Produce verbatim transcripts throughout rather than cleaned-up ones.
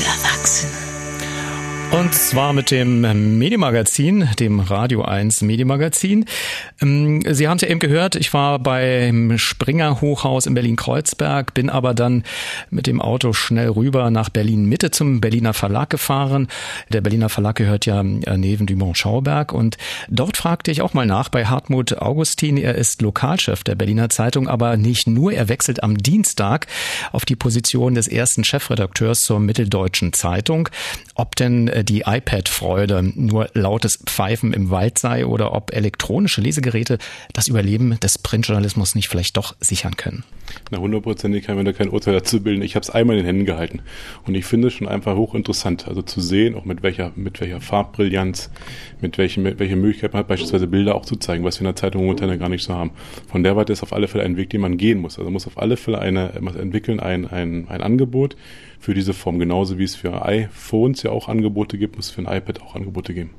erwachsen. Und zwar mit dem Medienmagazin, dem Radio eins Medienmagazin. Sie haben es ja eben gehört, ich war beim Springer Hochhaus in Berlin-Kreuzberg, bin aber dann mit dem Auto schnell rüber nach Berlin-Mitte zum Berliner Verlag gefahren. Der Berliner Verlag gehört ja neben Dumont Schauberg und dort fragte ich auch mal nach bei Hartmut Augustin. Er ist Lokalchef der Berliner Zeitung, aber nicht nur, er wechselt am Dienstag auf die Position des ersten Chefredakteurs zur Mitteldeutschen Zeitung. Ob denn die iPad-Freude nur lautes Pfeifen im Wald sei oder ob elektronische Lesegeräte das Überleben des Printjournalismus nicht vielleicht doch sichern können. Na, hundertprozentig kann man da kein Urteil dazu bilden. Ich habe es einmal in den Händen gehalten und ich finde es schon einfach hochinteressant, also zu sehen, auch mit welcher mit welcher Farbbrillanz, mit welchen mit welcher Möglichkeit man hat, beispielsweise Bilder auch zu zeigen, was wir in der Zeitung momentan ja gar nicht so haben. Von der Warte ist auf alle Fälle ein Weg, den man gehen muss. Also man muss auf alle Fälle eine entwickeln, ein ein ein Angebot für diese Form, genauso wie es für iPhones ja auch Angebote gibt, muss es für ein iPad auch Angebote geben.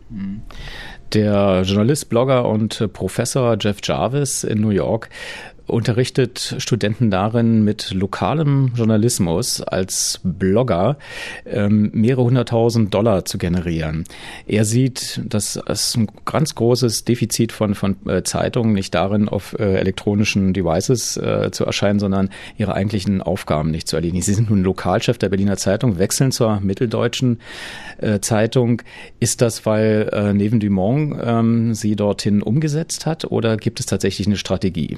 Der Journalist, Blogger und Professor Jeff Jarvis in New York unterrichtet Studenten darin, mit lokalem Journalismus als Blogger ähm, mehrere hunderttausend Dollar zu generieren. Er sieht, dass es ein ganz großes Defizit von von äh, Zeitungen nicht darin, auf äh, elektronischen Devices äh, zu erscheinen, sondern ihre eigentlichen Aufgaben nicht zu erledigen. Sie sind nun Lokalchef der Berliner Zeitung, wechseln zur Mitteldeutschen äh, Zeitung. Ist das, weil äh, Neven Dumont ähm, Sie dorthin umgesetzt hat oder gibt es tatsächlich eine Strategie?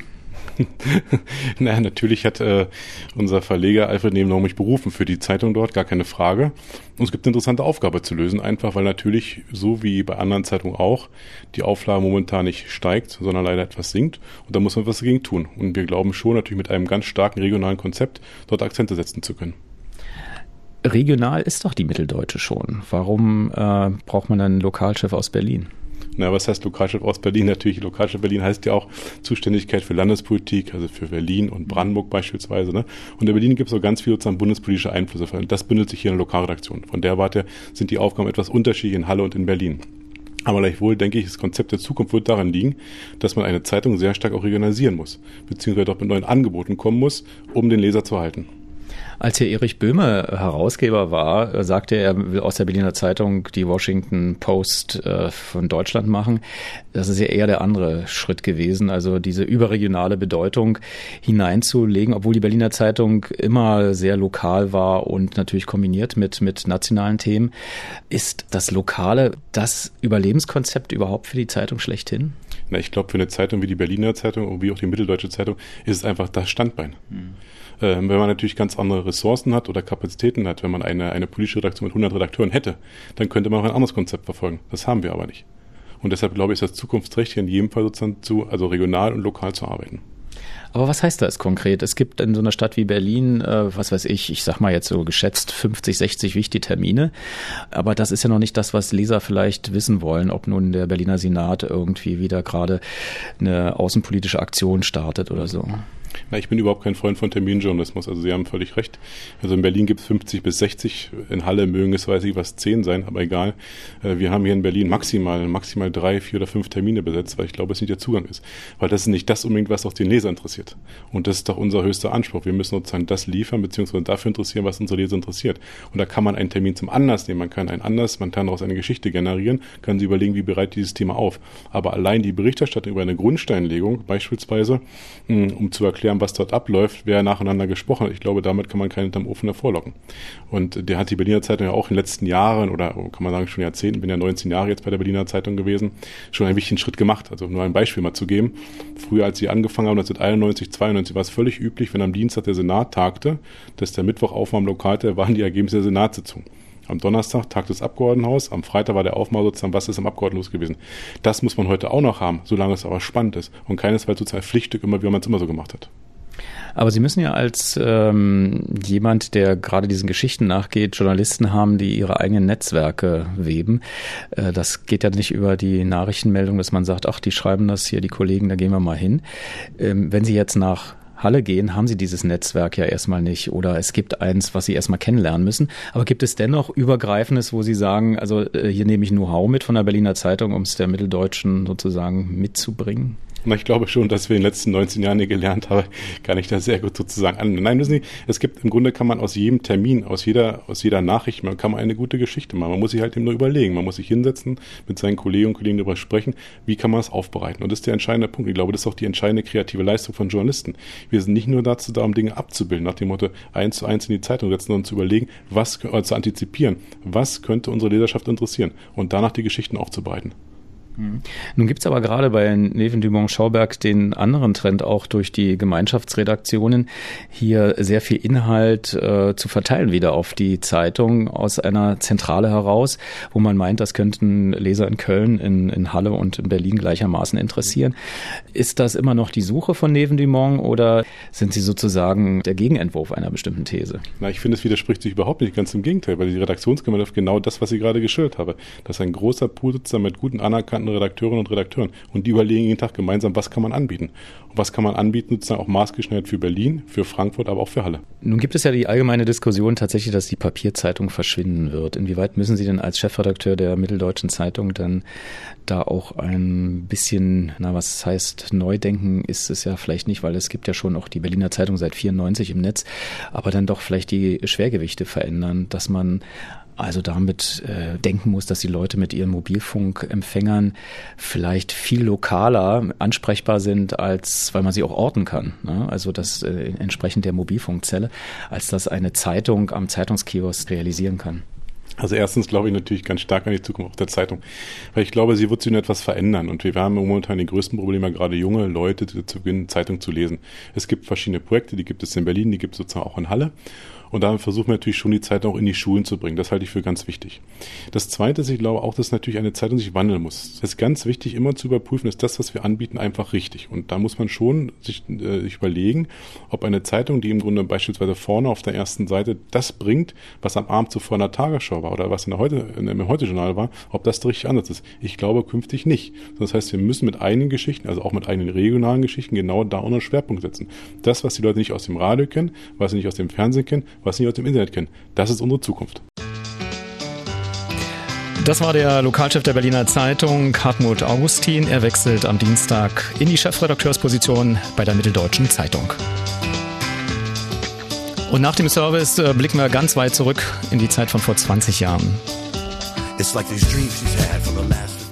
Naja, natürlich hat äh, unser Verleger Alfred Nebenau mich berufen für die Zeitung dort, gar keine Frage. Und es gibt eine interessante Aufgabe zu lösen, einfach weil natürlich, so wie bei anderen Zeitungen auch, die Auflage momentan nicht steigt, sondern leider etwas sinkt. Und da muss man was dagegen tun. Und wir glauben schon, natürlich mit einem ganz starken regionalen Konzept dort Akzente setzen zu können. Regional ist doch die Mitteldeutsche schon. Warum äh, braucht man dann einen Lokalchef aus Berlin? Na, was heißt Lokalchef aus Berlin? Natürlich, Lokalchef Berlin heißt ja auch Zuständigkeit für Landespolitik, also für Berlin und Brandenburg beispielsweise. Ne? Und in Berlin gibt es auch ganz viele sozusagen bundespolitische Einflüsse. Und das bündelt sich hier in der Lokalredaktion. Von der Warte sind die Aufgaben etwas unterschiedlich in Halle und in Berlin. Aber gleichwohl, denke ich, das Konzept der Zukunft wird daran liegen, dass man eine Zeitung sehr stark auch regionalisieren muss, beziehungsweise auch mit neuen Angeboten kommen muss, um den Leser zu halten. Als hier Erich Böhme Herausgeber war, sagte er, er will aus der Berliner Zeitung die Washington Post äh, von Deutschland machen. Das ist ja eher der andere Schritt gewesen, also diese überregionale Bedeutung hineinzulegen, obwohl die Berliner Zeitung immer sehr lokal war und natürlich kombiniert mit, mit nationalen Themen. Ist das Lokale das Überlebenskonzept überhaupt für die Zeitung schlechthin? Na, ich glaube, für eine Zeitung wie die Berliner Zeitung und wie auch die Mitteldeutsche Zeitung ist es einfach das Standbein. Hm. Ähm, wenn man natürlich ganz andere Ressourcen hat oder Kapazitäten hat, wenn man eine, eine politische Redaktion mit hundert Redakteuren hätte, dann könnte man auch ein anderes Konzept verfolgen. Das haben wir aber nicht. Und deshalb glaube ich, ist das zukunftsträchtig in jedem Fall sozusagen zu, also regional und lokal zu arbeiten. Aber was heißt das konkret? Es gibt in so einer Stadt wie Berlin, äh, was weiß ich, ich sag mal jetzt so geschätzt fünfzig, sechzig wichtige Termine. Aber das ist ja noch nicht das, was Leser vielleicht wissen wollen, ob nun der Berliner Senat irgendwie wieder gerade eine außenpolitische Aktion startet oder so. Na, ich bin überhaupt kein Freund von Terminjournalismus, also Sie haben völlig recht. Also in Berlin gibt es fünfzig bis sechzig, in Halle mögen es, weiß ich was, zehn sein, aber egal. Wir haben hier in Berlin maximal, maximal drei, vier oder fünf Termine besetzt, weil ich glaube, es nicht der Zugang ist. Weil das ist nicht das unbedingt, was auch den Leser interessiert. Und das ist doch unser höchster Anspruch. Wir müssen sozusagen das liefern, beziehungsweise dafür interessieren, was unsere Leser interessiert. Und da kann man einen Termin zum Anlass nehmen, man kann einen Anlass, man kann daraus eine Geschichte generieren, kann sich überlegen, wie bereitet dieses Thema auf. Aber allein die Berichterstattung über eine Grundsteinlegung beispielsweise, um zu erklären, was dort abläuft, wer nacheinander gesprochen hat. Ich glaube, damit kann man keinen hinterm Ofen hervorlocken. Und der hat die Berliner Zeitung ja auch in den letzten Jahren oder kann man sagen schon Jahrzehnten, bin ja neunzehn Jahre jetzt bei der Berliner Zeitung gewesen, schon einen wichtigen Schritt gemacht. Also nur ein Beispiel mal zu geben. Früher, als sie angefangen haben, neunzehnhunderteinundneunzig, zweiundneunzig, war es völlig üblich, wenn am Dienstag der Senat tagte, dass der Mittwoch Aufmaß am Lokal waren die Ergebnisse der Senatssitzung. Am Donnerstag tagt das Abgeordnetenhaus, am Freitag war der Aufmaß sozusagen, was ist am Abgeordnetenhaus gewesen. Das muss man heute auch noch haben, solange es aber spannend ist und keinesfalls sozusagen Pflichtstück immer, wie man es immer so gemacht hat. Aber Sie müssen ja als ähm, jemand, der gerade diesen Geschichten nachgeht, Journalisten haben, die ihre eigenen Netzwerke weben. Äh, das geht ja nicht über die Nachrichtenmeldung, dass man sagt, ach, die schreiben das hier, die Kollegen, da gehen wir mal hin. Ähm, wenn Sie jetzt nach Halle gehen, haben Sie dieses Netzwerk ja erstmal nicht oder es gibt eins, was Sie erstmal kennenlernen müssen. Aber gibt es dennoch Übergreifendes, wo Sie sagen, also hier nehme ich Know-how mit von der Berliner Zeitung, um es der Mitteldeutschen sozusagen mitzubringen? Na, ich glaube schon, dass wir in den letzten neunzehn Jahren hier gelernt haben, kann ich da sehr gut sozusagen an. Nein, wissen Sie, es gibt im Grunde kann man aus jedem Termin, aus jeder, aus jeder Nachricht, man kann man eine gute Geschichte machen. Man muss sich halt eben nur überlegen. Man muss sich hinsetzen, mit seinen Kolleginnen und Kollegen darüber sprechen, wie kann man es aufbereiten. Und das ist der entscheidende Punkt. Ich glaube, das ist auch die entscheidende kreative Leistung von Journalisten. Wir sind nicht nur dazu da, um Dinge abzubilden, nach dem Motto eins zu eins in die Zeitung setzen und zu überlegen, was, äh, zu antizipieren, was könnte unsere Leserschaft interessieren und danach die Geschichten aufzubereiten. Nun gibt es aber gerade bei Neven Dumont Schauberg den anderen Trend auch durch die Gemeinschaftsredaktionen, hier sehr viel Inhalt äh, zu verteilen wieder auf die Zeitung aus einer Zentrale heraus, wo man meint, das könnten Leser in Köln, in, in Halle und in Berlin gleichermaßen interessieren. Ist das immer noch die Suche von Neven Dumont oder sind Sie sozusagen der Gegenentwurf einer bestimmten These? Na, ich finde, es widerspricht sich überhaupt nicht, ganz im Gegenteil, weil die Redaktionsgemeinschaft genau das, was ich gerade geschildert habe, dass ein großer Pool sozusagen mit guten anerkannten Redakteurinnen und Redakteuren und die überlegen jeden Tag gemeinsam, was kann man anbieten. Und was kann man anbieten, sozusagen auch maßgeschneidert für Berlin, für Frankfurt, aber auch für Halle. Nun gibt es ja die allgemeine Diskussion tatsächlich, dass die Papierzeitung verschwinden wird. Inwieweit müssen Sie denn als Chefredakteur der Mitteldeutschen Zeitung dann da auch ein bisschen, na was heißt Neudenken ist es ja vielleicht nicht, weil es gibt ja schon auch die Berliner Zeitung seit vierundneunzig im Netz, aber dann doch vielleicht die Schwergewichte verändern, dass man also damit äh, denken muss, dass die Leute mit ihren Mobilfunkempfängern vielleicht viel lokaler ansprechbar sind, als weil man sie auch orten kann. Ne? Also das äh, entsprechend der Mobilfunkzelle, als das eine Zeitung am Zeitungskiosk realisieren kann. Also erstens glaube ich natürlich ganz stark an die Zukunft auch der Zeitung, weil ich glaube, sie wird sich nur etwas verändern und wir haben momentan die größten Probleme, gerade junge Leute zu beginnen, Zeitung zu lesen. Es gibt verschiedene Projekte, die gibt es in Berlin, die gibt es sozusagen auch in Halle. Und da versuchen wir natürlich schon, die Zeitung auch in die Schulen zu bringen. Das halte ich für ganz wichtig. Das Zweite ist, ich glaube auch, dass natürlich eine Zeitung sich wandeln muss. Es ist ganz wichtig, immer zu überprüfen, ist das, was wir anbieten, einfach richtig. Und da muss man schon sich äh, überlegen, ob eine Zeitung, die im Grunde beispielsweise vorne auf der ersten Seite das bringt, was am Abend zuvor in der Tagesschau war oder was in der Heute, in, im Heute-Journal war, ob das der richtige Ansatz ist. Ich glaube künftig nicht. Das heißt, wir müssen mit eigenen Geschichten, also auch mit eigenen regionalen Geschichten, genau da unseren Schwerpunkt setzen. Das, was die Leute nicht aus dem Radio kennen, was sie nicht aus dem Fernsehen kennen, was sie nicht aus dem Internet kennen. Das ist unsere Zukunft. Das war der Lokalchef der Berliner Zeitung, Hartmut Augustin. Er wechselt am Dienstag in die Chefredakteursposition bei der Mitteldeutschen Zeitung. Und nach dem Service äh, blicken wir ganz weit zurück in die Zeit von vor zwanzig Jahren. It's like these dreams she's had for the last